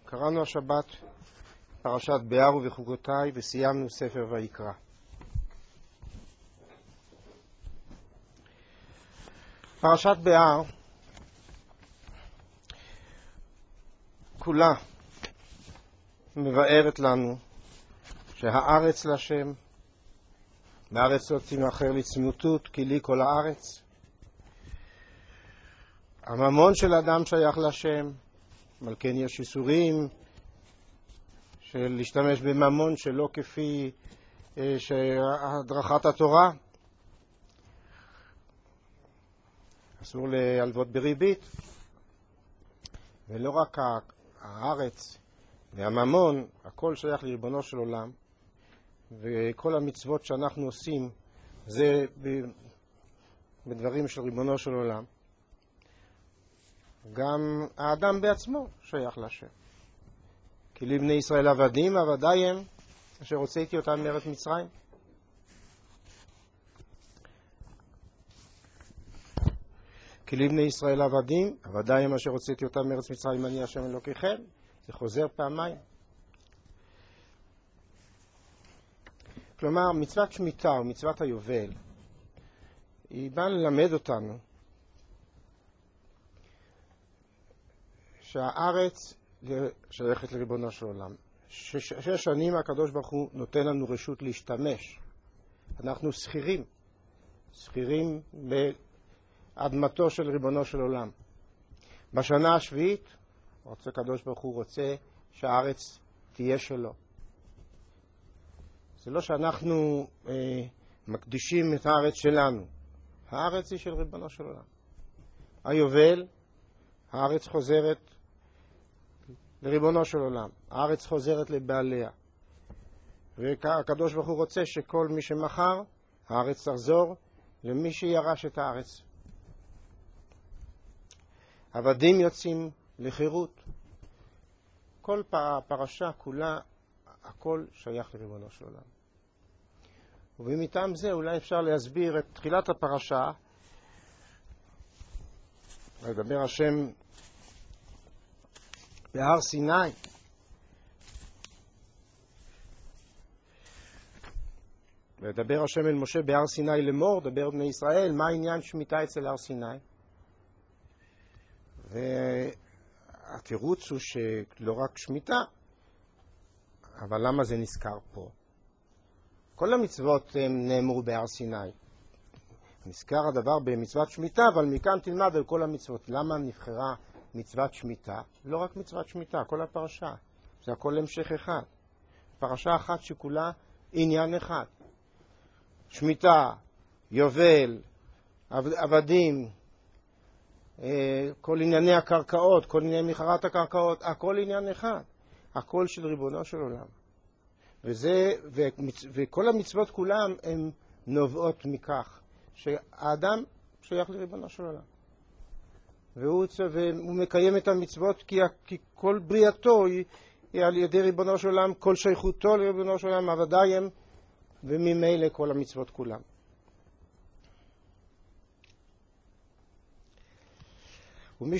קראנו השבת פרשת בהר ובחוקותיי וסיימנו ספר ויקרא. פרשת בהר כולה מבארת לנו שהארץ להשם, בארץ לא תימכר לצמיתות, כי לי כל הארץ. הממון של אדם שייך להשם, מלכן יש איסורים של להשתמש בממון שלא כפי הדרכת התורה. אסור להלוות בריבית. ולא רק הארץ והממון, הכל שייך לריבונו של עולם, וכל המצוות שאנחנו עושים זה בדברים של ריבונו של עולם. גם האדם בעצמו שייך להשם. כי לבני ישראל עבדים עבדי הם אשר הוצאתי אותם מארץ מצרים. כי לבני ישראל עבדים עבדי הם אשר הוצאתי אותם מארץ מצרים, אני השם אלוקיכם. זה חוזר פעמיים. כלומר, מצוות שמיטה או מצוות היובל היא באה ללמד אותנו שהארץ שייכת לריבונו של עולם. 6 שנים הקדוש ברוך הוא נותן לנו רשות להשתמש. אנחנו שכירים באדמתו של ריבונו של עולם. בשנה השביעית הקדוש ברוך הוא רוצה שהארץ תהיה שלו. זה לא שאנחנו מקדישים את הארץ שלנו. הארץ היא של ריבונו של עולם. היובל, הארץ חוזרת לריבונו של עולם. הארץ חוזרת לבעליה. והקדוש ברוך הוא רוצה שכל מי שמחר, הארץ תחזור למי שירש את הארץ. עבדים יוצאים לחירות. כל פרשה כולה, הכל שייך לריבונו של עולם. ובמטעם זה אולי אפשר להסביר את תחילת הפרשה. לדבר השם בהר סיני. לדבר השם אל משה בהר סיני לאמור, דבר בני ישראל, מה העניין שמיטה אצל הר סיני? והתירוץ הוא שלא רק שמיטה, אבל למה זה נזכר פה? כל המצוות נאמרו בהר סיני. נזכר הדבר במצוות שמיטה, אבל מכאן תלמד על כל המצוות. למה נבחרה מצוות שמיטה? לא רק מצוות שמיטה, כל הפרשה. זה הכל המשך אחד. פרשה אחת שכולה עניין אחד. שמיטה, יובל, עבדים, כל ענייני הקרקעות, כל ענייני מכירת הקרקעות, הכל עניין אחד. הכל של ריבונו של עולם. וכל המצוות כולם הן נובעות מכך שהאדם שייך לריבונו של עולם. והוא מקיים את המצוות כי כל בריאתו היא על ידי ריבונו של עולם, כל שייכותו לריבונו של עולם עבדי הם, וממילא כל המצוות כולם. ומי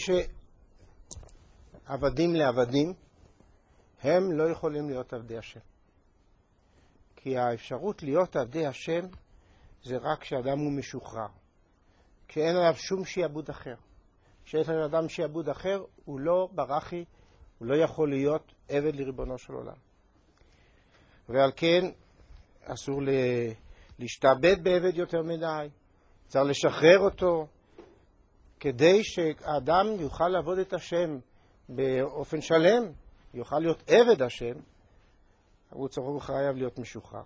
שעבדים לעבדים, הם לא יכולים להיות עבדי השם. כי האפשרות להיות עבדי השם זה רק כשאדם הוא משוחרר. כשאין עליו שום שיעבוד אחר. כשיש לאדם שיעבוד אחר, הוא לא ברחי, הוא לא יכול להיות עבד לריבונו של עולם. ועל כן אסור להשתעבד בעבד יותר מדי. צריך לשחרר אותו, כדי שהאדם יוכל לעבוד את השם באופן שלם, יוכל להיות עבד השם, הוא חייב להיות משוחרר.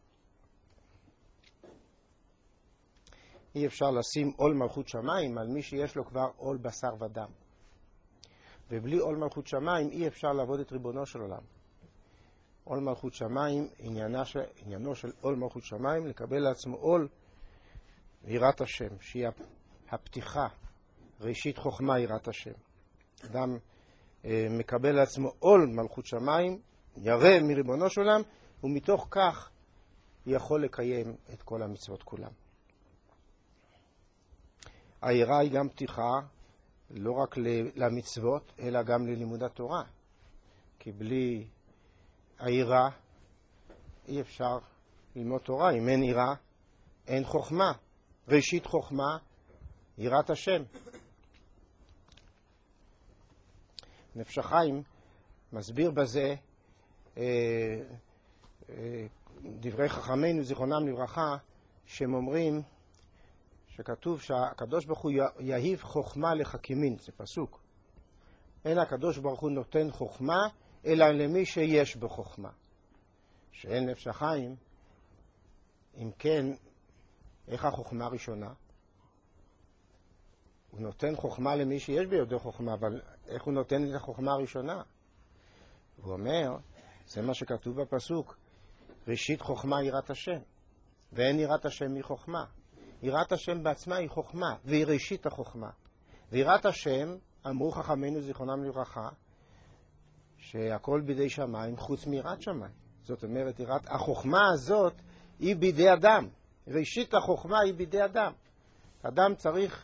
אי אפשר לשים עול מלכות שמיים על מי שיש לו כבר עול בשר ודם. ובלי עול מלכות שמיים אי אפשר לעבוד את ריבונו של עולם. עול מלכות שמיים, עניינו של עול מלכות שמיים, לקבל לעצמו עול יראת השם, שהיא הפתיחה, ראשית חוכמה יראת השם. אדם מקבל לעצמו עול מלכות שמיים, ירא מריבונו של עולם, ומתוך כך יכול לקיים את כל המצוות כולם. היראה היא גם פתיחה לא רק למצוות, אלא גם ללימוד התורה. כי בלי היראה אי אפשר ללמוד תורה. אם אין יראה, אין חוכמה. ראשית חוכמה, יראת השם. נפש החיים מסביר בזה דברי חכמינו זיכרונם לברכה, שהם אומרים שכתוב שהקדוש ברוך הוא יהיב חוכמה לחכימין, זה פסוק. אין הקדוש ברוך הוא נותן חוכמה אלא למי שיש בו חוכמה. שאין נפש החיים, אם כן, איך החוכמה הראשונה? הוא נותן חוכמה למי שיש בידו חוכמה, אבל איך הוא נותן את החוכמה הראשונה? הוא אומר, זה מה שכתוב בפסוק, ראשית חוכמה יראת השם, ואין יראת השם היא חוכמה. יראת השם בעצמה היא חוכמה, והיא ראשית החוכמה. ויראת השם, אמרו חכמינו זיכרונם לברכה, שהכל בידי שמיים חוץ מיראת שמיים. זאת אומרת, החוכמה הזאת היא בידי אדם. ראשית החוכמה היא בידי אדם. אדם צריך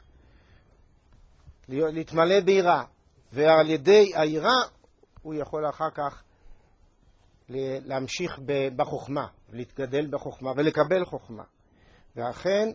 להתמלא ביראה, ועל ידי היראה הוא יכול אחר כך להמשיך בחוכמה, להתגדל בחוכמה ולקבל חוכמה. ואכן,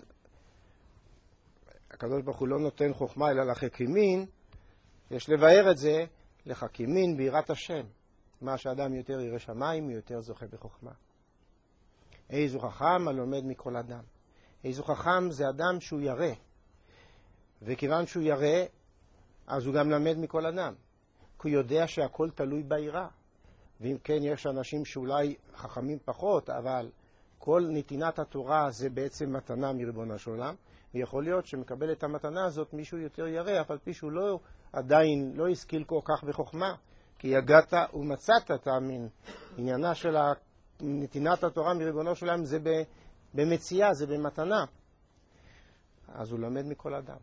הקדוש ברוך הוא לא נותן חוכמה אלא לחכימין, יש לבאר את זה לחכימין ביראת השם. מה שאדם יותר ירא שמיים, הוא יותר זוכה בחוכמה. איזו חכם הלומד מכל אדם. איזו חכם זה אדם שהוא ירא. וכיוון שהוא ירא, אז הוא גם למד מכל אדם. כי הוא יודע שהכל תלוי ביראה. ואם כן, יש אנשים שאולי חכמים פחות, אבל כל נתינת התורה זה בעצם מתנה מריבונו של עולם. ויכול להיות שמקבל את המתנה הזאת מישהו יותר ירא, אף על פי שהוא עדיין לא השכיל כל כך בחוכמה. כי יגעת ומצאת, תאמין. עניינה של נתינת התורה מריבונו של עולם זה במציאה, זה במתנה. אז הוא למד מכל אדם.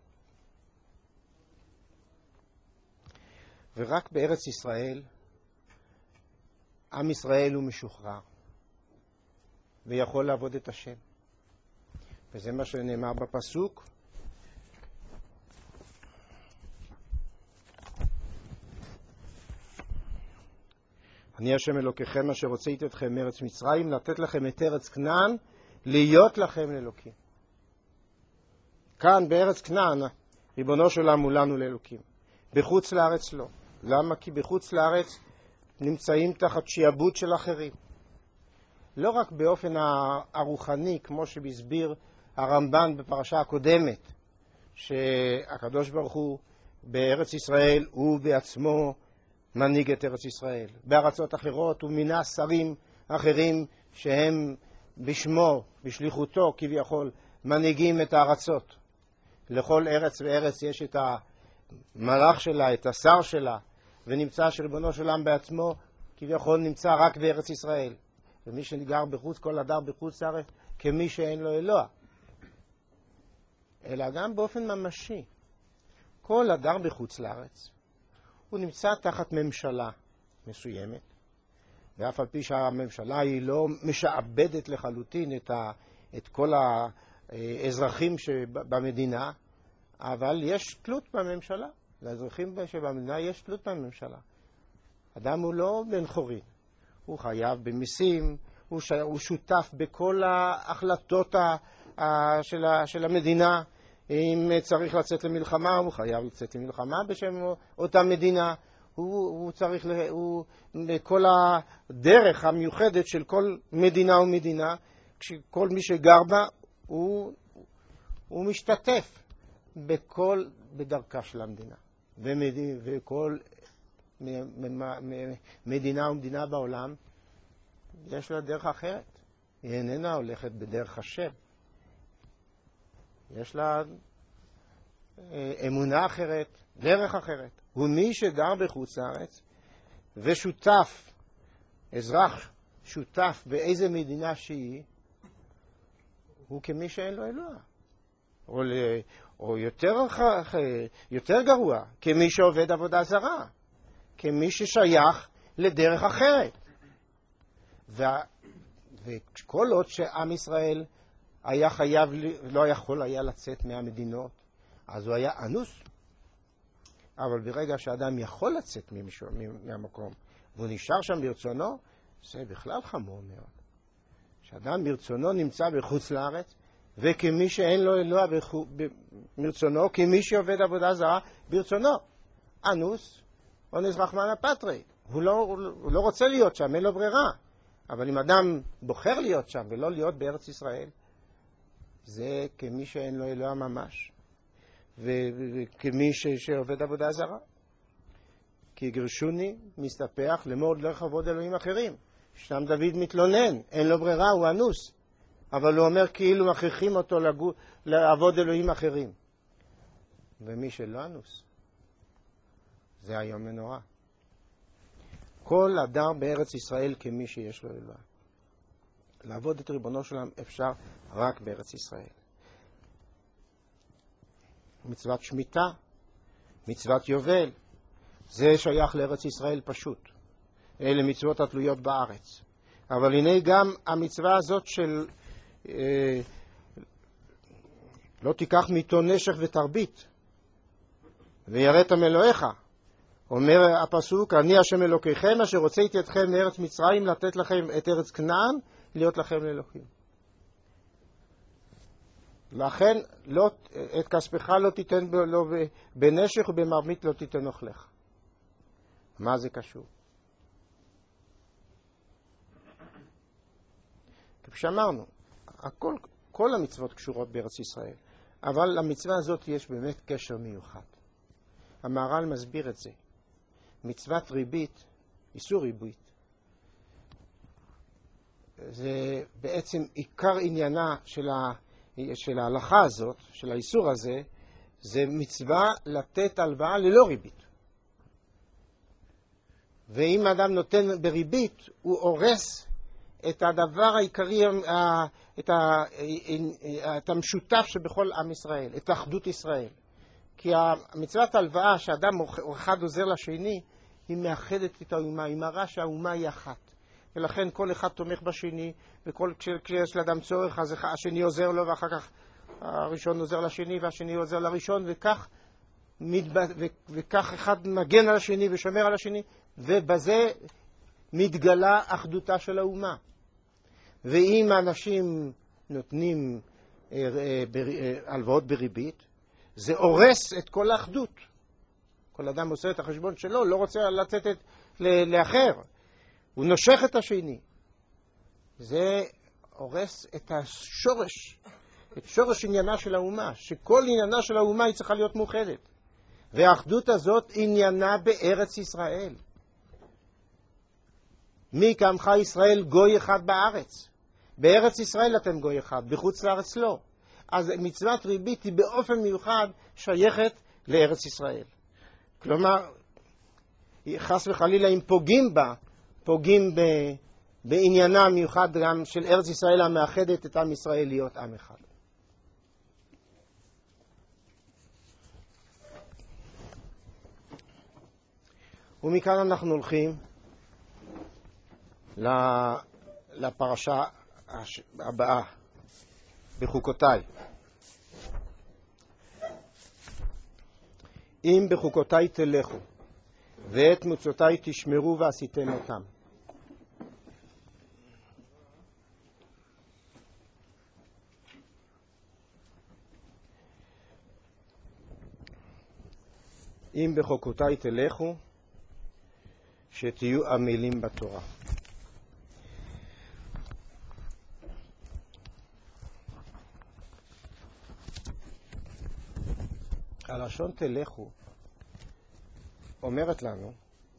ורק בארץ ישראל, עם ישראל הוא משוחרר, ויכול לעבוד את השם. וזה מה שנאמר בפסוק. אני השם אלוקיכם אשר הוצאתי אתכם מארץ מצרים, לתת לכם את ארץ כנען, להיות לכם לאלוקים. כאן בארץ כנען, ריבונו של עולם הוא לנו לאלוקים. בחוץ לארץ לא. למה? כי בחוץ לארץ נמצאים תחת שיעבוד של אחרים. לא רק באופן הרוחני, כמו שבסביר הרמב"ן בפרשה הקודמת, שהקדוש ברוך הוא בארץ ישראל הוא בעצמו מנהיג את ארץ ישראל. בארצות אחרות הוא מינה שרים אחרים שהם בשמו, בשליחותו כביכול, מנהיגים את הארצות. לכל ארץ וארץ יש את המלאך שלה, את השר שלה, ונמצא שריבונו של עולם בעצמו כביכול נמצא רק בארץ ישראל. ומי שגר בחוץ, כל אדם בחוץ לארץ, כמי שאין לו אלוה. אלא גם באופן ממשי. כל אדם בחוץ לארץ, הוא נמצא תחת ממשלה מסוימת, ואף על פי שהממשלה היא לא משעבדת לחלוטין את כל האזרחים שבמדינה, אבל יש תלות בממשלה. לאזרחים שבמדינה יש תלות בממשלה. אדם הוא לא בן חורין. הוא חייב במיסים, הוא שותף בכל ההחלטות של המדינה. אם צריך לצאת למלחמה, הוא חייב לצאת למלחמה בשם אותה מדינה. הוא צריך, כל הדרך המיוחדת של כל מדינה ומדינה, כשכל מי שגר בה, הוא משתתף בדרכה של המדינה. וכל מדינה ומדינה בעולם יש לה דרך אחרת. היא איננה הולכת בדרך השם. יש לה אמונה אחרת, דרך אחרת. ומי שגר בחוץ לארץ ושותף, אזרח שותף באיזה מדינה שהיא, הוא כמי שאין לו אלוה. או יותר גרוע, כמי שעובד עבודה זרה, כמי ששייך לדרך אחרת. וכל עוד שעם ישראל היה חייב, לא יכול היה לצאת מהמדינות, אז הוא היה אנוס. אבל ברגע שאדם יכול לצאת מהמקום, והוא נשאר שם ברצונו, זה בכלל חמור מאוד. שאדם ברצונו נמצא בחוץ לארץ, וכמי שאין לו אלוה ברצונו, כמי שעובד עבודה זרה ברצונו. אנוס, אונס רחמנא פטרי. הוא לא רוצה להיות שם, אין לו ברירה. אבל אם אדם בוחר להיות שם ולא להיות בארץ ישראל, זה כמי שאין לו אלוה ממש. וכמי שעובד עבודה זרה. כי גרשוני מסתפח לאמור דרך עבוד אלוהים אחרים. שם דוד מתלונן, אין לו ברירה, הוא אנוס. אבל הוא אומר כאילו מכריחים אותו לעבוד אלוהים אחרים. ומי שלא אנוס, זה היום ונורא. כל אדם בארץ ישראל כמי שיש לו אלוה. לעבוד את ריבונו של עולם אפשר רק בארץ ישראל. מצוות שמיטה, מצוות יובל, זה שייך לארץ ישראל פשוט. אלה מצוות התלויות בארץ. אבל הנה גם המצווה הזאת של לא תיקח מאיתו נשך ותרבית ויראת מאלוהיך. אומר הפסוק, אני השם אלוקיכם אשר הוצאתי אתכם מארץ מצרים לתת לכם את ארץ כנען להיות לכם לאלוהים. לכן לא, את כספך לא תיתן לו בנשך ובמרמית לא תיתן אוכלך. מה זה קשור? כפי שאמרנו, כל המצוות קשורות בארץ ישראל, אבל למצווה הזאת יש באמת קשר מיוחד. המהר"ל מסביר את זה. מצוות ריבית, איסור ריבית, זה בעצם עיקר עניינה של ההלכה הזאת, של האיסור הזה, זה מצווה לתת הלוואה ללא ריבית. ואם אדם נותן בריבית, הוא הורס את הדבר העיקרי, את המשותף שבכל עם ישראל, את אחדות ישראל. כי המצוות הלוואה שאדם אחד עוזר לשני, היא מאחדת את האומה, היא מראה שהאומה היא אחת. ולכן כל אחד תומך בשני, וכשיש לאדם צורך, אז השני עוזר לו, ואחר כך הראשון עוזר לשני, והשני עוזר לראשון, וכך אחד מגן על השני ושומר על השני, ובזה מתגלה אחדותה של האומה. ואם האנשים נותנים הלוואות בריבית, זה הורס את כל האחדות. כל אדם עושה את החשבון שלו, לא רוצה לצאת לאחר. הוא נושך את השני. זה הורס את השורש, את שורש עניינה של האומה, שכל עניינה של האומה היא צריכה להיות מאוחדת. והאחדות הזאת עניינה בארץ ישראל. מי כעמך ישראל גוי אחד בארץ. בארץ ישראל אתם גוי אחד, בחוץ לארץ לא. אז מצוות ריבית היא באופן מיוחד שייכת לארץ ישראל. כלומר, חס וחלילה אם פוגעים בה, פוגעים בעניינה המיוחד גם של ארץ ישראל המאחדת את עם ישראל להיות עם אחד. ומכאן אנחנו הולכים לפרשה הבאה, בחוקותיי. אם בחוקותיי תלכו, ואת מצוותיי תשמרו ועשיתם אותם. אם בחוקותיי תלכו, שתהיו עמלים בתורה. הלשון תלכו אומרת לנו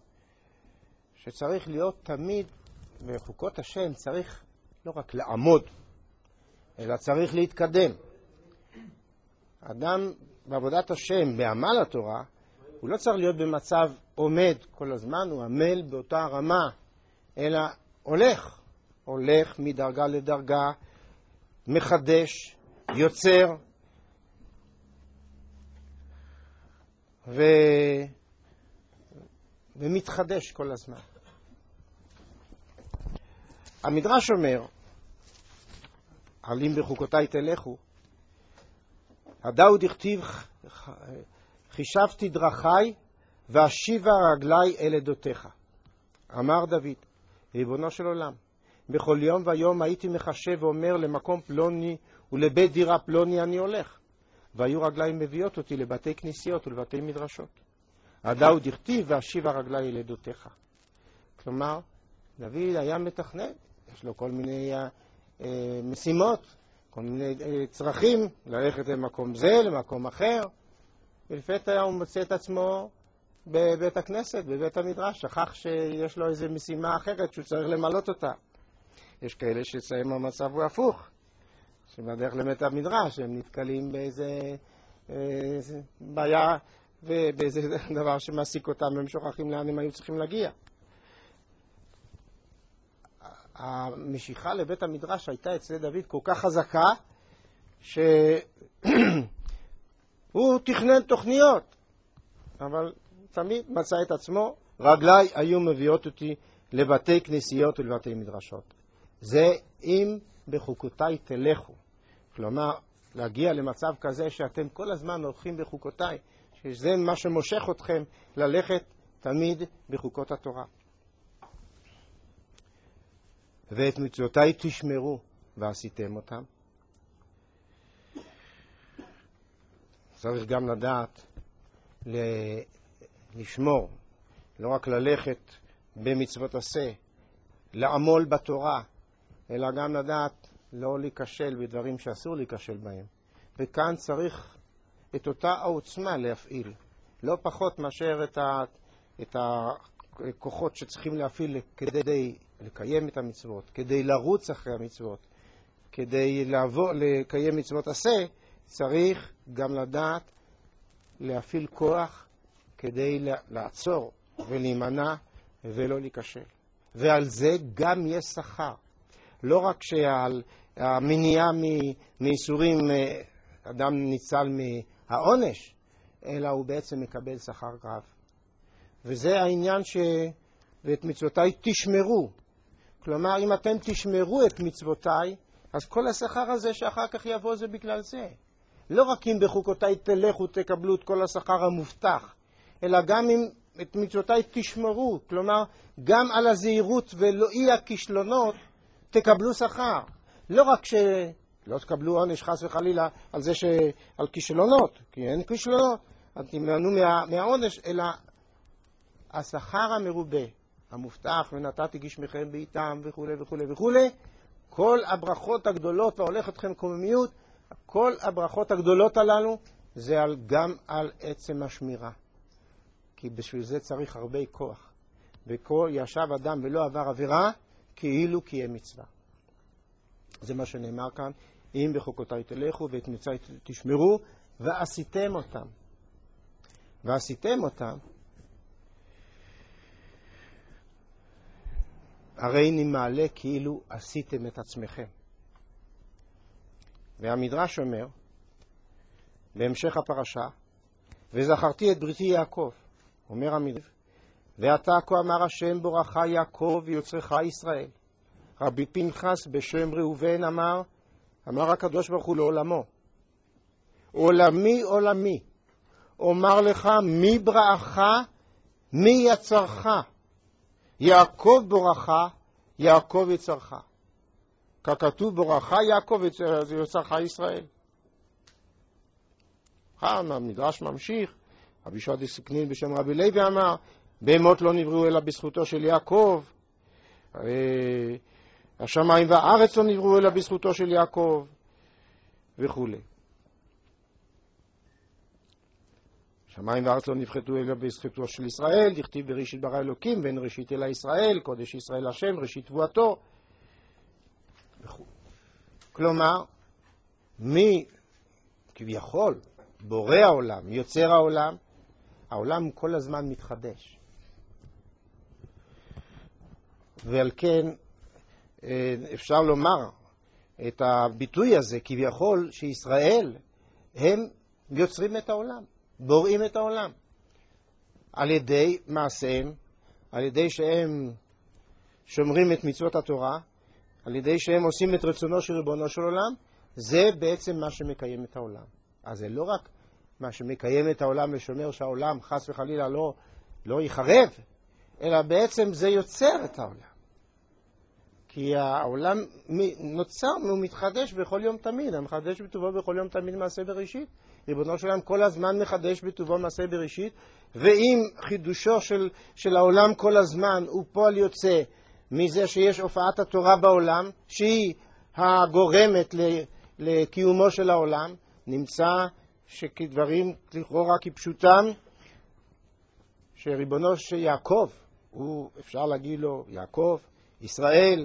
שצריך להיות תמיד בחוקות השם, צריך לא רק לעמוד, אלא צריך להתקדם. אדם בעבודת השם, בעמל התורה, הוא לא צריך להיות במצב עומד כל הזמן, הוא עמל באותה רמה, אלא הולך מדרגה לדרגה, מחדש, יוצר, ומתחדש כל הזמן. המדרש אומר, אם בחוקותיי תלכו, הדאו דכתיב חישבתי דרכי ואשיבה רגלי אל עדותיך. אמר דוד, ריבונו של עולם, בכל יום ויום הייתי מחשב ואומר למקום פלוני ולבית דירה פלוני אני הולך. והיו רגליים מביאות אותי לבתי כנסיות ולבתי מדרשות. הדאו דכתיב ואשיבה רגלי אל עדותיך. כלומר, דוד היה מתכנן, יש לו כל מיני משימות, כל מיני צרכים, ללכת למקום זה, למקום אחר. ולפתע הוא מוצא את עצמו בבית הכנסת, בבית המדרש, שכח שיש לו איזו משימה אחרת שהוא צריך למלות אותה. יש כאלה שסיים המצב הוא הפוך, שבדרך לבית המדרש הם נתקלים באיזה בעיה ובאיזה דבר שמעסיק אותם, הם שוכחים לאן הם היו צריכים להגיע. המשיכה לבית המדרש הייתה אצל דוד כל כך חזקה שהוא תכנן תוכניות, אבל תמיד מצא את עצמו, רגליי היו מביאות אותי לבתי כנסיות ולבתי מדרשות. זה אם בחוקותיי תלכו. כלומר, להגיע למצב כזה שאתם כל הזמן הולכים בחוקותיי, שזה מה שמושך אתכם ללכת תמיד בחוקות התורה. ואת מצוותיי תשמרו ועשיתם אותם. צריך גם לדעת לשמור, לא רק ללכת במצוות עשה, לעמול בתורה, אלא גם לדעת לא להיכשל בדברים שאסור להיכשל בהם. וכאן צריך את אותה העוצמה להפעיל, לא פחות מאשר את הכוחות שצריכים להפעיל כדי לקיים את המצוות, כדי לרוץ אחרי המצוות, כדי לקיים מצוות עשה, צריך גם לדעת להפעיל כוח כדי לעצור ולהימנע ולא להיכשל. ועל זה גם יש שכר. לא רק שעל המניעה מאיסורים אדם ניצל מהעונש, אלא הוא בעצם מקבל שכר רב. וזה העניין ואת מצוותיי תשמרו. כלומר, אם אתם תשמרו את מצוותיי, אז כל השכר הזה שאחר כך יבוא זה בגלל זה. לא רק אם בחוקותיי תלכו תקבלו את כל השכר המובטח, אלא גם אם את מצוותיי תשמרו. כלומר, גם על הזהירות ולא הכישלונות תקבלו שכר. לא רק שלא תקבלו עונש חס וחלילה על זה על כישלונות, כי אין כישלונות, אז תמנענו מהעונש, אלא השכר המרובה, המובטח, ונתתי גשמיכם בעיתם וכו' וכו' וכו'. כל הברכות הגדולות והולך אתכם קוממיות, כל הברכות הגדולות הללו זה גם על עצם השמירה. כי בשביל זה צריך הרבה כוח. וכל ישב אדם ולא עבר עבירה, כאילו קיים מצווה. זה מה שנאמר כאן, אם בחוקותיי תלכו ואת מצוותיי תשמרו, ועשיתם אותם. ועשיתם אותם, הרי נמעלה כאילו עשיתם את עצמכם. והמדרש אומר, בהמשך הפרשה, וזכרתי את בריתי יעקב, אומר המדרש, ואתה כה אמר השם בורכה יעקב ויוצרך ישראל. רבי פנחס בשם ראובן אמר הקדוש ברוך הוא לעולמו, עולמי עולמי, אומר לך מי בראך, מי יצרך, יעקב בורכה, יעקב יצרך. ככתוב בורכה יעקב יצרך ישראל. המדרש ממשיך, רבי שועד סקנין בשם רבי לוי אמר, בהמות לא נבראו אלא בזכותו של יעקב, השמיים והארץ לא נבראו אלא בזכותו של יעקב, וכו'. שמיים וארץ לא נבחתו אלא בזכותו של ישראל, דכתיב בראשית ברא אלוקים, בין ראשית אלא ישראל, קודש ישראל השם, ראשית תבואתו, וכו'. כלומר, מי כביכול בורא העולם, יוצר העולם, העולם כל הזמן מתחדש. ועל כן אפשר לומר את הביטוי הזה, כביכול שישראל הם יוצרים את העולם, בוראים את העולם. על ידי מעשיהם, על ידי שהם שומרים את מצוות התורה, על ידי שהם עושים את רצונו של ריבונו של עולם, זה בעצם מה שמקיים את העולם. אז זה לא רק מה שמקיים את העולם ושומר שהעולם חס וחלילה לא יחרב, אלא בעצם זה יוצר את העולם. כי העולם נוצר ומתחדש בכל יום תמיד, המחדש בטובו בכל יום תמיד מעשה בראשית. ריבונו של עולם כל הזמן מחדש בטובו מעשה בראשית, ואם חידושו של העולם כל הזמן הוא פועל יוצא מזה שיש הופעת התורה בעולם, שהיא הגורמת לקיומו של העולם, נמצא שכדברים לכאורה כפשוטם, שריבונו של יעקב, הוא אפשר להגיד לו יעקב, ישראל,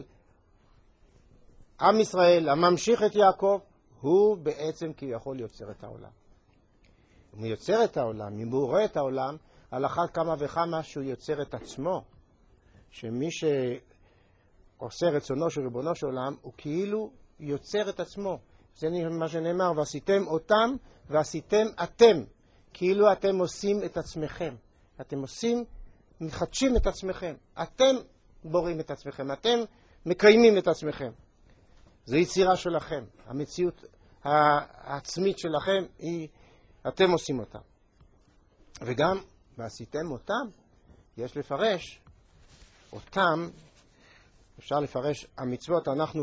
עם ישראל, הממשיך את יעקב, הוא בעצם כביכול יוצר את העולם. הוא יוצר את העולם, אם הוא רואה את העולם, על אחת כמה וכמה שהוא יוצר את עצמו, שמי שעושה רצונו של ריבונו של עולם, הוא כאילו יוצר את עצמו. זה מה שנאמר, ועשיתם אותם ועשיתם אתם, כאילו אתם עושים את עצמכם. אתם מחדשים את עצמכם. אתם בוראים את עצמכם, אתם מקיימים את עצמכם. זו יצירה שלכם. המציאות העצמית שלכם היא, אתם עושים אותה. וגם, ועשיתם אותם, יש לפרש, אותם, אפשר לפרש, המצוות, אנחנו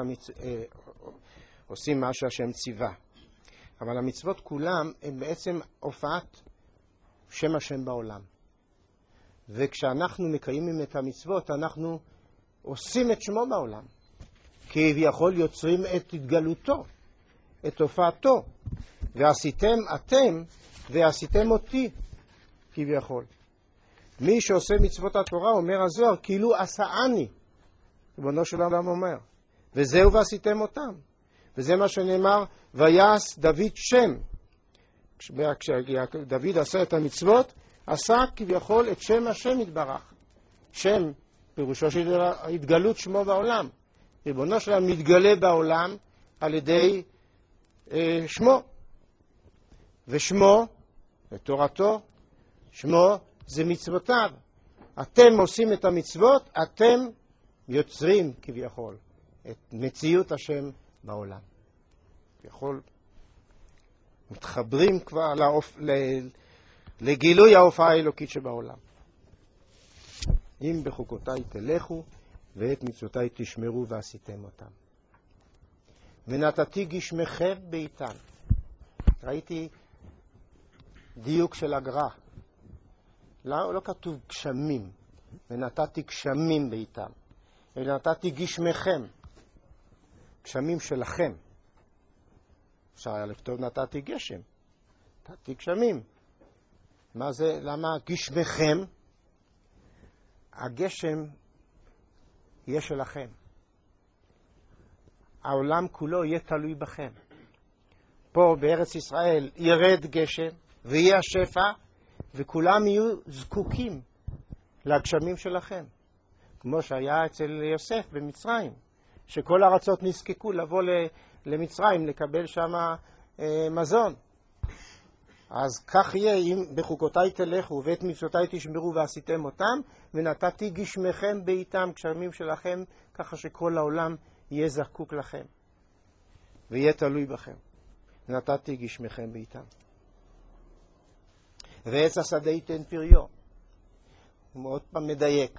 עושים מה שהשם ציווה. אבל המצוות כולם הם בעצם הופעת שם השם בעולם. וכשאנחנו מקיימים את המצוות, אנחנו עושים את שמו בעולם. כביכול יוצרים את התגלותו, את הופעתו. ועשיתם אתם, ועשיתם אותי, כביכול. מי שעושה מצוות התורה, אומר הזוהר, כאילו עשאני. ריבונו של עולם אומר. וזהו ועשיתם אותם. וזה מה שנאמר, ויעש דוד שם. כשדוד עשה את המצוות, עשה כביכול את שם השם יתברך. שם, פירושו של התגלות שמו בעולם. ריבונו שלנו מתגלה בעולם על ידי שמו. ושמו, תורתו, שמו זה מצוותיו. אתם עושים את המצוות, אתם יוצרים כביכול את מציאות השם בעולם. כביכול מתחברים כבר לגילוי ההופעה האלוקית שבעולם. אם בחוקותיי תלכו ואת מצוותיי תשמרו ועשיתם אותם. ונתתי גשמכם בעיתן. ראיתי דיוק של הגר"א. לא כתוב גשמים. ונתתי גשמים בעיתן. ונתתי גשמכם. גשמים שלכם. אפשר היה לכתוב נתתי גשם. נתתי גשמים. מה זה? למה גשמכם? הגשם יהיה שלכם. העולם כולו יהיה תלוי בכם. פה בארץ ישראל ירד גשם ויהיה השפע, וכולם יהיו זקוקים לגשמים שלכם. כמו שהיה אצל יוסף במצרים, שכל הארצות נזקקו לבוא למצרים לקבל שם מזון. אז כך יהיה אם בחוקותיי תלכו ואת מצוותיי תשמרו ועשיתם אותם, ונתתי גשמכם בעיתם, גשמים שלכם, ככה שכל העולם יהיה זקוק לכם ויהיה תלוי בכם. ונתתי גשמכם בעיתם. ועץ השדה ייתן פריו. הוא מאוד פעם מדייק.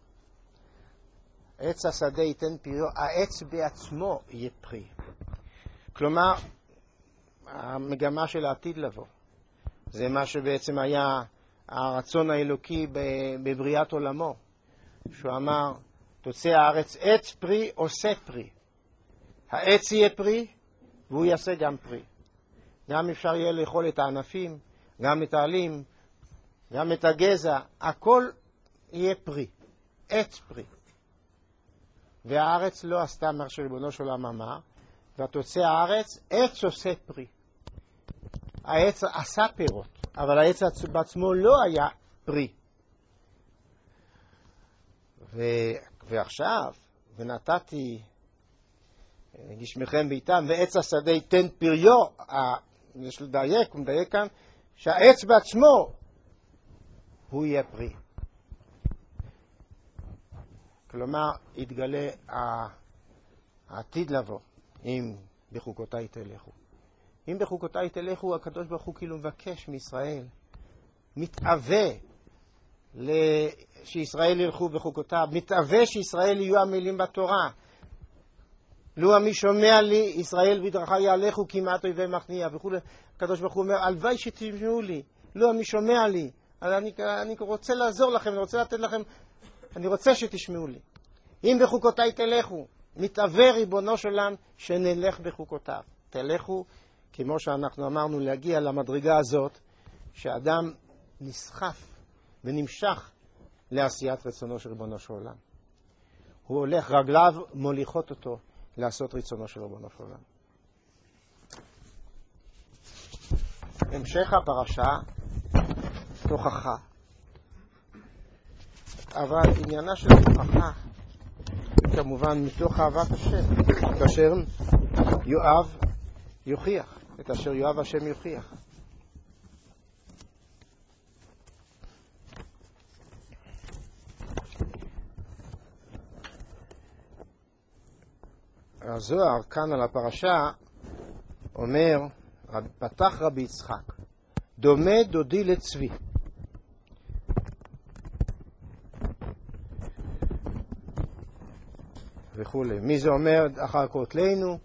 עץ השדה ייתן פריו, העץ בעצמו יהיה פרי. כלומר, המגמה של העתיד לבוא. זה מה שבעצם היה הרצון האלוקי בבריאת עולמו. שהוא אמר, תוצא הארץ עץ פרי עושה פרי. העץ יהיה פרי והוא יעשה גם פרי. גם אפשר יהיה לאכול את הענפים, גם את העלים, גם את הגזע, הכל יהיה פרי. עץ פרי. והארץ לא עשתה מה שריבונו של עולם אמר, ותוצא הארץ עץ עושה פרי. העץ עשה פירות, אבל העץ בעצמו לא היה פרי. ועכשיו, ונתתי גשמכם בעיתם, ועץ השדה ייתן פריו, יש לדייק, הוא מדייק כאן, שהעץ בעצמו הוא יהיה פרי. כלומר, יתגלה העתיד לבוא, אם בחוקותיי תלכו. אם בחוקותיי תלכו, הקדוש ברוך הוא כאילו מבקש מישראל, מתאווה שישראל ילכו בחוקותיו, מתאווה שישראל יהיו עמלים בתורה. לו מי שומע לי, ישראל בדרכי יהלכו כמעט אויבי מכניע וכו'. הקדוש ברוך הוא אומר, הלוואי שתשמעו לי, לו מי שומע לי, אני רוצה לעזור לכם, אני רוצה לתת לכם, אני רוצה שתשמעו לי. אם בחוקותיי תלכו, מתאווה ריבונו של עולם שנלך בחוקותיו. תלכו, כמו שאנחנו אמרנו, להגיע למדרגה הזאת, שאדם נסחף ונמשך לעשיית רצונו של ריבונו של עולם. הוא הולך, רגליו מוליכות אותו לעשות רצונו של ריבונו של עולם. המשך הפרשה תוכחה. אבל עניינה של תוכחה כמובן מתוך אהבת השם, את אשר יואב יוכיח, את אשר יואב השם יוכיח. הזוהר כאן על הפרשה אומר, פתח רבי יצחק, דומה דודי לצבי. וכולי. מי זה אומר אחר כותלנו?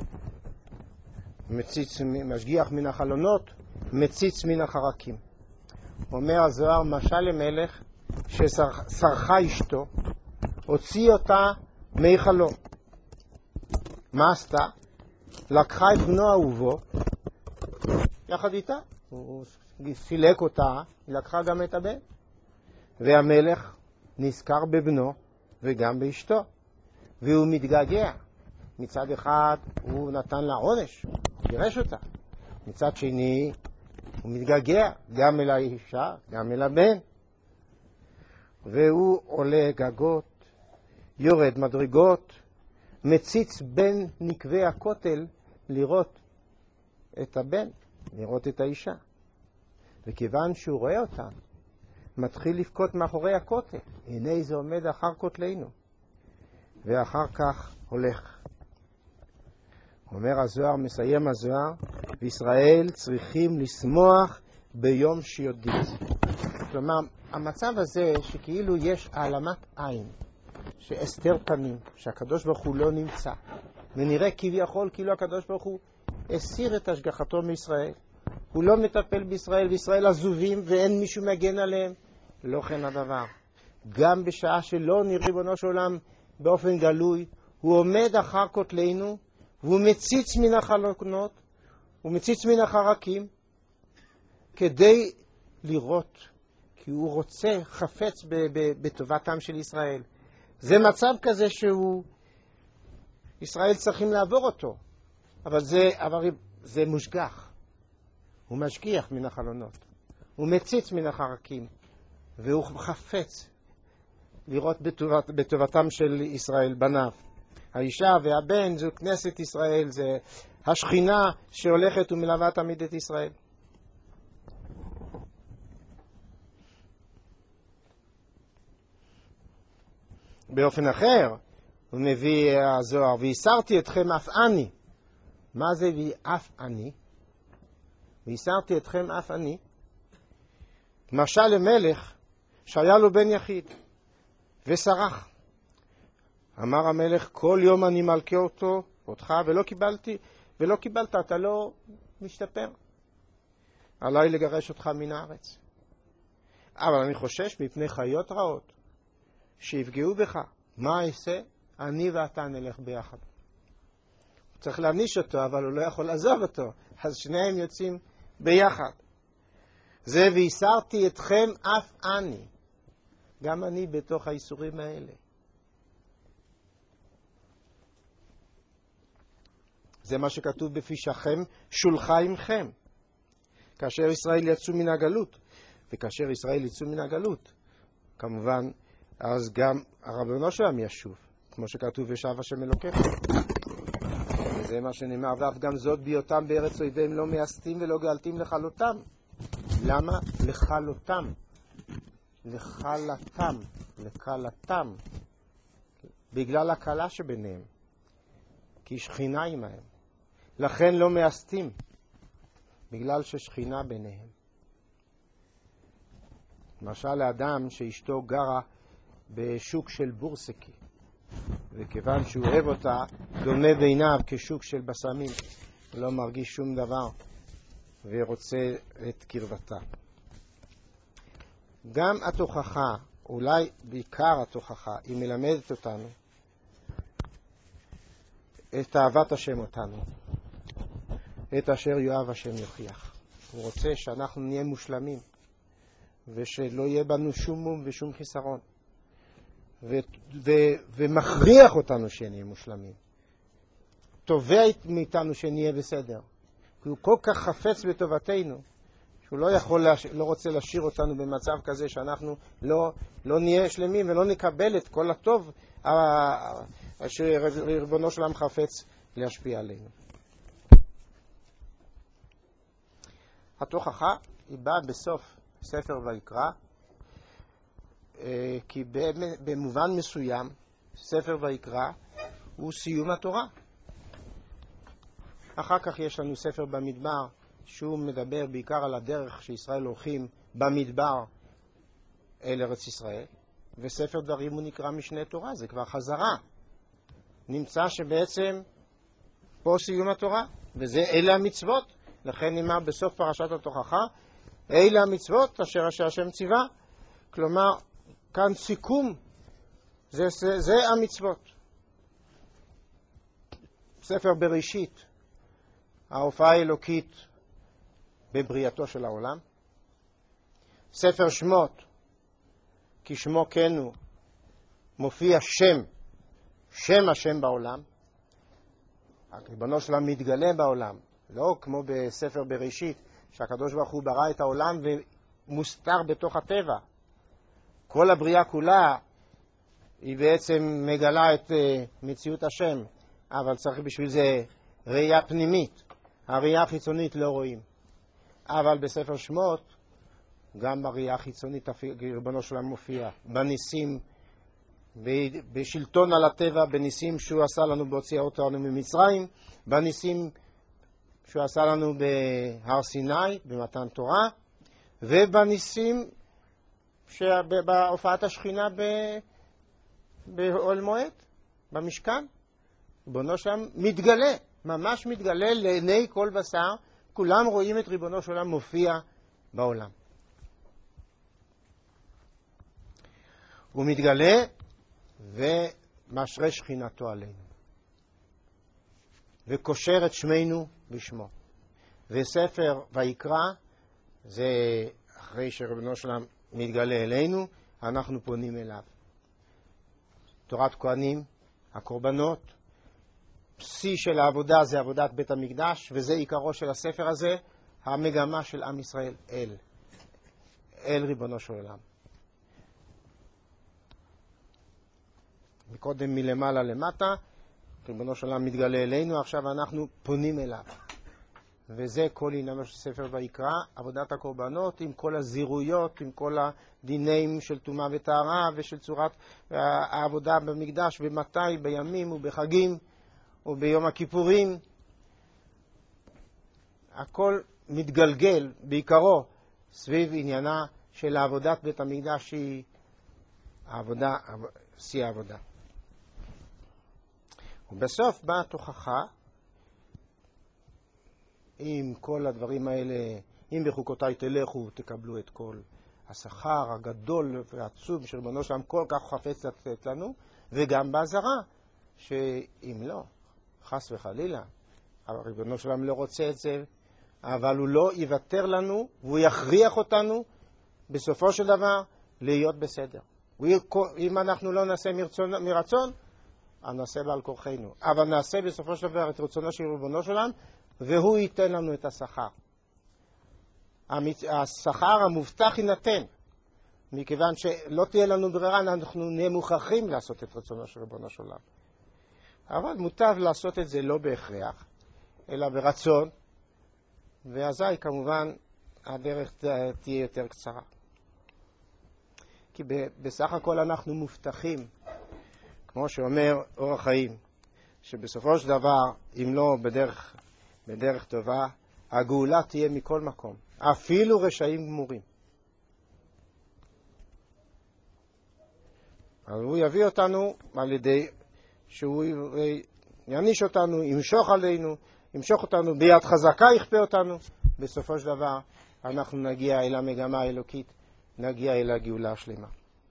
משגיח מן החלונות, מציץ מן החרקים. אומר הזוהר, משל למלך ששרחה אשתו, הוציא אותה מהיכלו. מה עשתה? לקחה את בנו אהובו, יחד איתה. הוא סילק אותה, לקחה גם את הבן. והמלך נזכר בבנו וגם באשתו. והוא מתגעגע. מצד אחד הוא נתן לה עונש, גירש אותה. מצד שני הוא מתגעגע גם אל האישה, גם אל הבן. והוא עולה גגות, יורד מדרגות, מציץ בין נקבי הכותל לראות את הבן, לראות את האישה. וכיוון שהוא רואה אותה, מתחיל לבכות מאחורי הכותל. הנה זה עומד אחר כותלנו. ואחר כך הולך. אומר הזוהר, מסיים הזוהר, וישראל צריכים לשמוח ביום שיודית. כלומר, המצב הזה שכאילו יש העלמת עין, שהסתר פנים, שהקדוש ברוך הוא לא נמצא, ונראה כביכול כאילו הקדוש ברוך הוא הסיר את השגחתו מישראל. הוא לא מטפל בישראל, וישראל עזובים ואין מישהו מגן עליהם. לא כן הדבר. גם בשעה שלא נראה ריבונו של עולם באופן גלוי, הוא עומד אחר כותלנו, והוא מציץ מן החלונות, הוא מציץ מן החרקים, כדי לראות, כי הוא רוצה, חפץ בטובתם של ישראל. זה מצב כזה שהוא, ישראל צריכים לעבור אותו, אבל זה מושגח. הוא משגיח מן החלונות, הוא מציץ מן החרקים, והוא חפץ לראות בטובתם של ישראל בניו. האישה והבן זו כנסת ישראל, זה השכינה שהולכת ומלווה תמיד את ישראל. באופן אחר הוא מביא הזוהר, ויסרתי אתכם אף אני. מה זה ואף אני? ויסרתי אתכם אף אני. משל למלך שהיה לו בן יחיד ושרח. אמר המלך, כל יום אני מלכה אותך ולא קיבלת, אתה לא משתפר. עליי לגרש אותך מן הארץ. אבל אני חושש מפני חיות רעות שיפגעו בך. מה אעשה? אני ואתה נלך ביחד. צריך להעניש אותו, אבל הוא לא יכול לעזוב אותו. אז שניהם יוצאים ביחד. זה ויסרתי אתכם אף אני. גם אני בתוך האיסורים האלה. זה מה שכתוב בפישכם שולחה עמכם. כאשר ישראל יצאו מן הגלות, וכאשר ישראל יצאו מן הגלות, כמובן, אז גם הרבנו שלהם ישוב, כמו שכתוב ושב השם אלוקיך. וזה מה שנאמר, ואף גם זאת בהיותם בארץ אויביהם לא מייסתים ולא גאלתים לכלותם. למה? לכלותם. לכלתם. בגלל הקלה שביניהם. כי שכינה עמהם. לכן לא מייסתים. בגלל ששכינה ביניהם. למשל לאדם שאשתו גרה בשוק של בורסקי, וכיוון שהוא אוהב אותה, דומה בעיניו כשוק של בסמים, הוא לא מרגיש שום דבר ורוצה את קרבתה. גם התוכחה, אולי בעיקר התוכחה, היא מלמדת אותנו את אהבת השם אותנו, את אשר יאהב השם יוכיח. הוא רוצה שאנחנו נהיה מושלמים, ושלא יהיה בנו שום מום ושום חיסרון, ומכריח אותנו שנהיה מושלמים, תובע מאיתנו שנהיה בסדר, כי הוא כל כך חפץ בטובתנו שהוא לא רוצה להשאיר אותנו במצב כזה שאנחנו לא נהיה שלמים ולא נקבל את כל הטוב שריבונו של עולם חפץ להשפיע עלינו. התוכחה היא באה בסוף ספר ויקרא, כי במובן מסוים ספר ויקרא הוא סיום התורה. אחר כך יש לנו ספר במדבר שהוא מדבר בעיקר על הדרך שישראל הולכים במדבר אל ארץ ישראל, וספר דברים הוא נקרא משנה תורה, זה כבר חזרה. נמצא שבעצם פה סיום התורה, וזה אלה המצוות. לכן נאמר בסוף פרשת התוכחה, אלה המצוות אשר השם ציווה. כלומר, כאן סיכום, זה המצוות. ספר בראשית, ההופעה האלוקית בבריאתו של העולם. ספר שמות, כי שמו כן הוא, מופיע שם השם בעולם. ריבונו של עולם מתגלה בעולם, לא כמו בספר בראשית, שהקדוש ברוך הוא ברא את העולם ומוסתר בתוך הטבע. כל הבריאה כולה היא בעצם מגלה את מציאות השם, אבל צריך בשביל זה ראייה פנימית. הראייה החיצונית לא רואים. אבל בספר שמות, גם בראייה החיצונית ריבונו של עולם מופיע. בניסים, בשלטון על הטבע, בניסים שהוא עשה לנו בהוציא אותנו ממצרים, בניסים שהוא עשה לנו בהר סיני, במתן תורה, ובניסים בהופעת השכינה באוהל מועד, במשכן. ריבונו של עולם מתגלה, ממש מתגלה לעיני כל בשר, כולם רואים את ריבונו של עולם מופיע בעולם. הוא מתגלה ומשרה שכינתו עלינו, וקושר את שמנו בשמו. וספר ויקרא, זה אחרי שריבונו של עולם מתגלה אלינו, אנחנו פונים אליו. תורת כהנים, הקורבנות, שיא של העבודה זה עבודת בית המקדש, וזה עיקרו של הספר הזה, המגמה של עם ישראל אל ריבונו של עולם. מקודם מלמעלה למטה, ריבונו של עולם מתגלה אלינו, עכשיו אנחנו פונים אליו. וזה כל עניינו של ספר ויקרא, עבודת הקורבנות עם כל הזירויות, עם כל הדינים של טומאה וטהרה ושל צורת העבודה במקדש, במתי, בימים ובחגים וביום הכיפורים. הכל מתגלגל בעיקרו סביב עניינה של עבודת בית המקדש, שהיא העבודה, שיא העבודה. ובסוף באה התוכחה, עם כל הדברים האלה, אם בחוקותיי תלכו, תקבלו את כל השכר הגדול והעצום שריבונו של עולם כל כך חפץ לתת לנו, וגם בעזרה, שאם לא, חס וחלילה, ריבונו של עולם לא רוצה את זה, אבל הוא לא יוותר לנו, והוא יכריח אותנו בסופו של דבר להיות בסדר. אם אנחנו לא נעשה מרצון, נעשה בעל כורחנו. אבל נעשה בסופו של דבר את רצונו של ריבונו של עולם, והוא ייתן לנו את השכר. השכר המובטח יינתן, מכיוון שלא תהיה לנו ברירה, אנחנו נהיה מוכרחים לעשות את רצונו של ריבונו של עולם. אבל מוטב לעשות את זה לא בהכרח, אלא ברצון, ואזי כמובן הדרך תהיה יותר קצרה. כי בסך הכל אנחנו מובטחים, כמו שאומר אור החיים, שבסופו של דבר, אם לא בדרך טובה, הגאולה תהיה מכל מקום, אפילו רשעים גמורים. אבל הוא יביא אותנו על ידי שהוא יעניש אותנו, ימשוך עלינו, ימשוך אותנו, ביד חזקה יכפה אותנו. בסופו של דבר אנחנו נגיע אל המגמה האלוקית, נגיע אל הגאולה השלמה.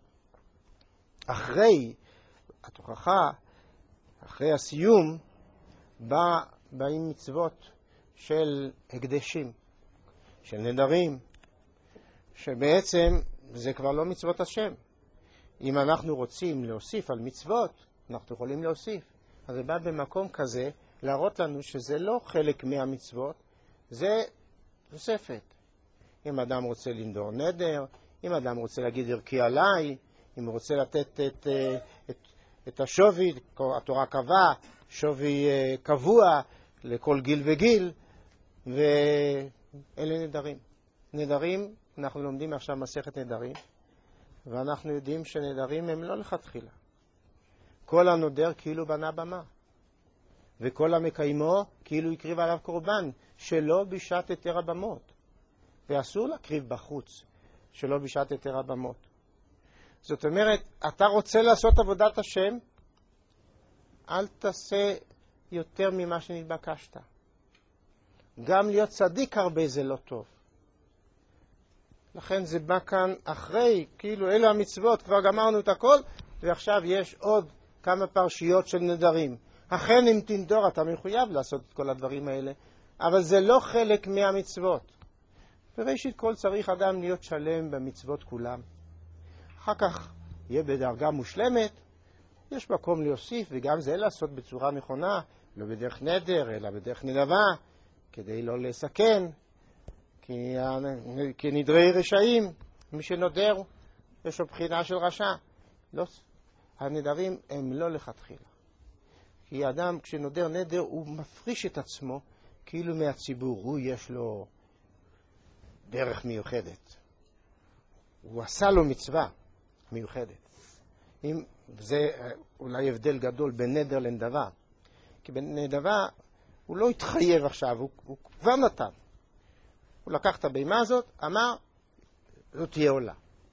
אחרי התוכחה, אחרי הסיום, באים מצוות של הקדשים, של נדרים, שבעצם זה כבר לא מצוות השם. אם אנחנו רוצים להוסיף על מצוות, אנחנו יכולים להוסיף. אז זה בא במקום כזה להראות לנו שזה לא חלק מהמצוות, זה תוספת. אם אדם רוצה לנדור נדר, אם אדם רוצה להגיד ערכי עליי, אם הוא רוצה לתת את השווי, התורה קבעה, שווי קבוע לכל גיל וגיל, ואלה נדרים. נדרים, אנחנו לומדים עכשיו מסכת נדרים, ואנחנו יודעים שנדרים הם לא לכתחילה. כל הנודר כאילו בנה במה, וכל המקיימו כאילו יקריב עליו קורבן, שלא בשעת יתר הבמות. ואסור להקריב בחוץ, שלא בשעת יתר הבמות. זאת אומרת, אתה רוצה לעשות עבודת השם, אל תעשה יותר ממה שנתבקשת. גם להיות צדיק הרבה זה לא טוב. לכן זה בא כאן אחרי, כאילו אלה המצוות, כבר גמרנו את הכל, ועכשיו יש עוד כמה פרשיות של נדרים. אכן אם תנדור אתה מחויב לעשות את כל הדברים האלה, אבל זה לא חלק מהמצוות. בראשית כל צריך אדם להיות שלם במצוות כולם. אחר כך יהיה בדרגה מושלמת, יש מקום להוסיף, וגם זה לעשות בצורה נכונה, לא בדרך נדר, אלא בדרך נדבה, כדי לא לסכן, כי נדרי רשעים, מי שנודר, יש לו בחינה של רשע. לא, הנדרים הם לא לכתחילה. כי אדם כשנודר נדר הוא מפריש את עצמו כאילו מהציבור, הוא יש לו דרך מיוחדת. הוא עשה לו מצווה מיוחדת. זה אולי הבדל גדול בין נדר לנדבה. כי בנדבה הוא לא התחייב עכשיו, הוא כבר נתן. הוא לקח את הבימה הזאת, אמר, זאת תהיה עולה.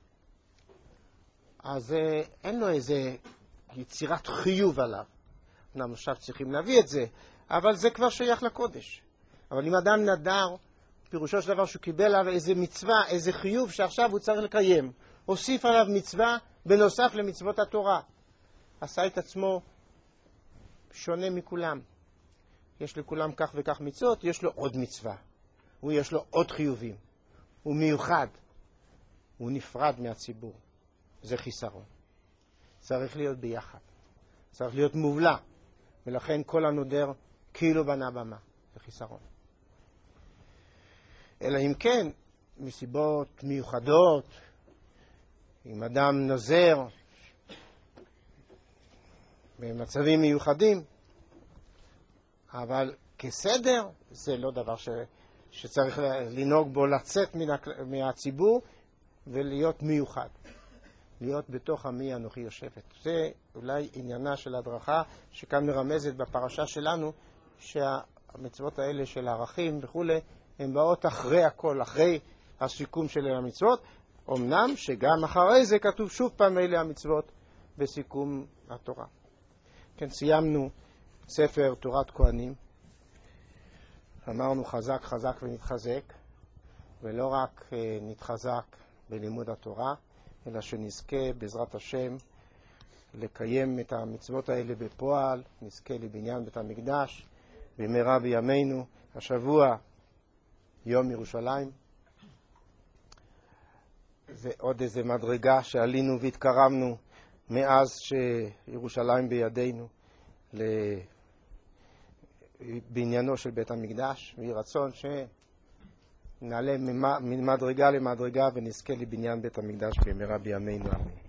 אז אין לו איזה יצירת חיוב עליו. אנחנו עכשיו צריכים להביא את זה, אבל זה כבר שייך לקודש. אבל אם אדם נדר, פירושו של דבר שהוא קיבל עליו איזה מצווה, איזה חיוב שעכשיו הוא צריך לקיים. הוסיף עליו מצווה בנוסף למצוות התורה. עשה את עצמו שונה מכולם. יש לכולם כך וכך מצוות, יש לו עוד מצווה. הוא יש לו עוד חיובים. הוא מיוחד. הוא נפרד מהציבור. זה חיסרון. צריך להיות ביחד. צריך להיות מובלע. ולכן כל הנודר כאילו בנה במה. זה חיסרון. אלא אם כן, מסיבות מיוחדות, אם אדם נזר במצבים מיוחדים, אבל כסדר זה לא דבר שצריך לנהוג בו, לצאת מהציבור ולהיות מיוחד. להיות בתוך עמי אנוכי יושבת. זה אולי עניינה של הדרכה שכאן מרמזת בפרשה שלנו, שהמצוות האלה של הערכים וכו' הן באות אחרי הכל, אחרי הסיכום של המצוות, אמנם שגם אחרי זה כתוב שוב פעם אלה המצוות בסיכום התורה. כן, סיימנו ספר תורת כהנים. אמרנו חזק חזק ונתחזק, ולא רק נתחזק בלימוד התורה, אלא שנזכה בעזרת השם לקיים את המצוות האלה בפועל, נזכה לבניין בית המקדש במהרה בימינו. השבוע יום ירושלים, זה עוד איזה מדרגה שעלינו והתקרמנו מאז שירושלים בידינו בעניינו של בית המקדש, ויהי רצון שנעלה ממדרגה למדרגה ונזכה לבניין בית המקדש במהרה בימינו. אמן.